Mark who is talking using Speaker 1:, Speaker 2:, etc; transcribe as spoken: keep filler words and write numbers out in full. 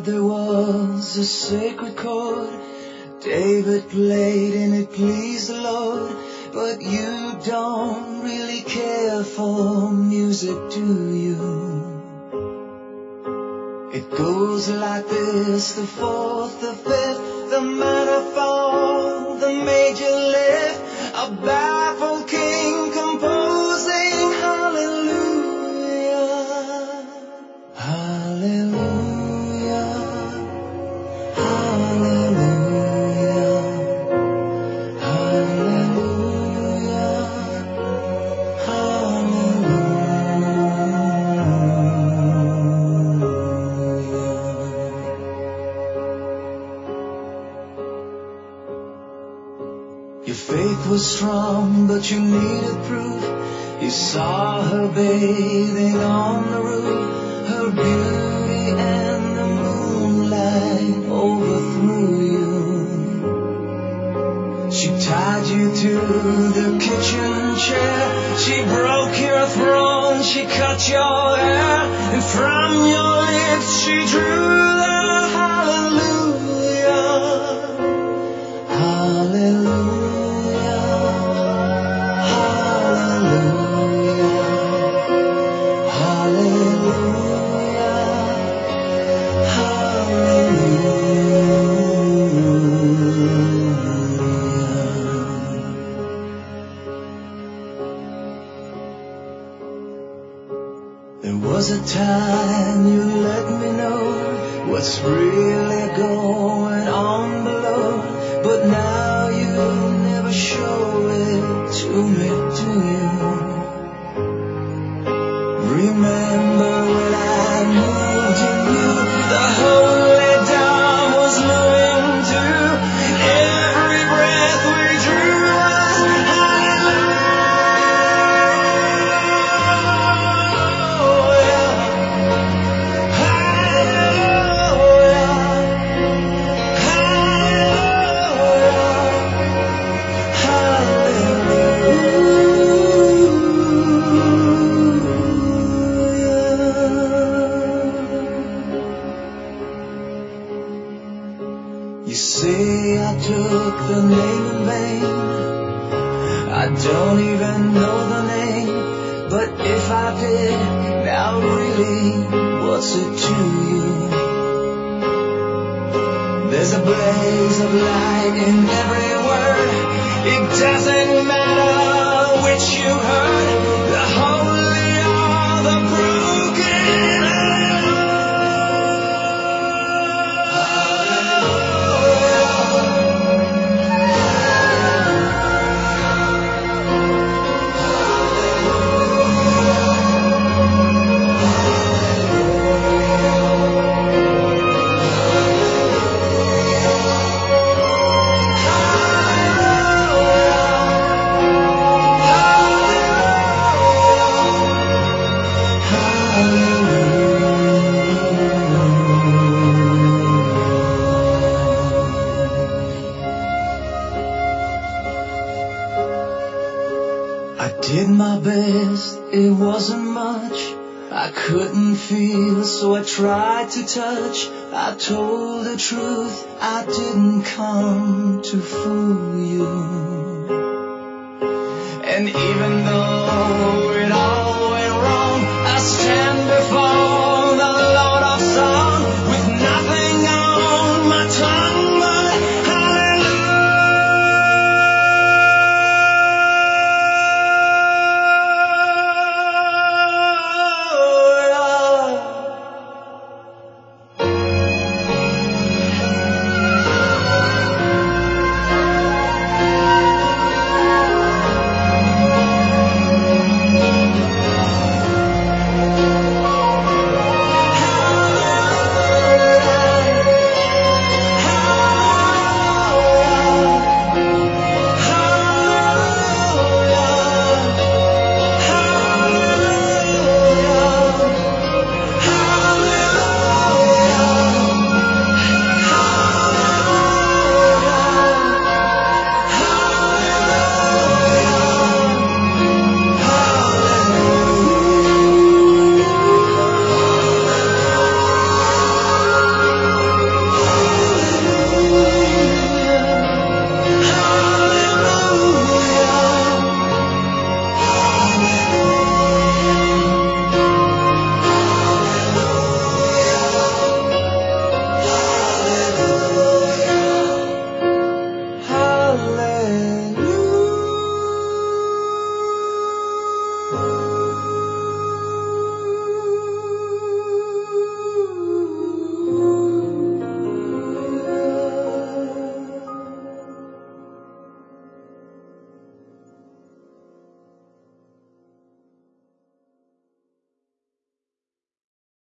Speaker 1: heard there was a sacred chord David played and it pleased the Lord. But you don't really care for music, do you? It goes like this, the fourth, the fifth, the minor fall, the major lift, a baffled king composing hallelujah, hallelujah, hallelujah, hallelujah, hallelujah. Your faith was strong, but you needed proof. You saw her bathing on the roof, her beauty and the moonlight overthrew you. She tied you to the kitchen chair, she broke your throne, she cut your hair, and from your lips she drew the hallelujah, hallelujah. There was a time you let me know what's really going on below, but now you never show it to me, do you? Remember when I moved in you, the holy dawn was moving too. Every breath we drew was You say I took the name in vain, I don't even know the name, but if I did, now really, what's it to you? There's a blaze of light in every word, it doesn't matter which you heard, the holy or the broken. I did my best, it wasn't much. I couldn't feel, so I tried to touch. I told the truth, I didn't come to fool you. And even though